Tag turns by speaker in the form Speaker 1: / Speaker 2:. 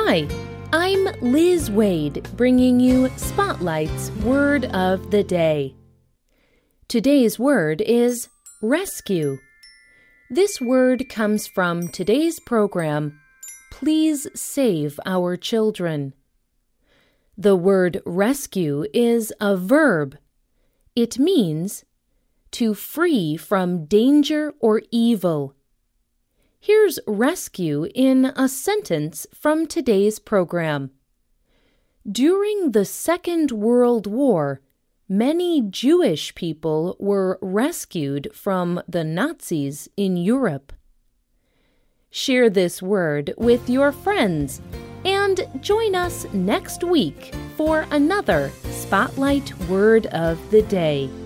Speaker 1: Hi, I'm Liz Wade, bringing you Spotlight's Word of the Day. Today's word is rescue. This word comes from today's program, Please Save Our Children. The word rescue is a verb. It means to free from danger or evil. Here's rescue in a sentence from today's program. During the Second World War, many Jewish people were rescued from the Nazis in Europe. Share this word with your friends and join us next week for another Spotlight Word of the Day.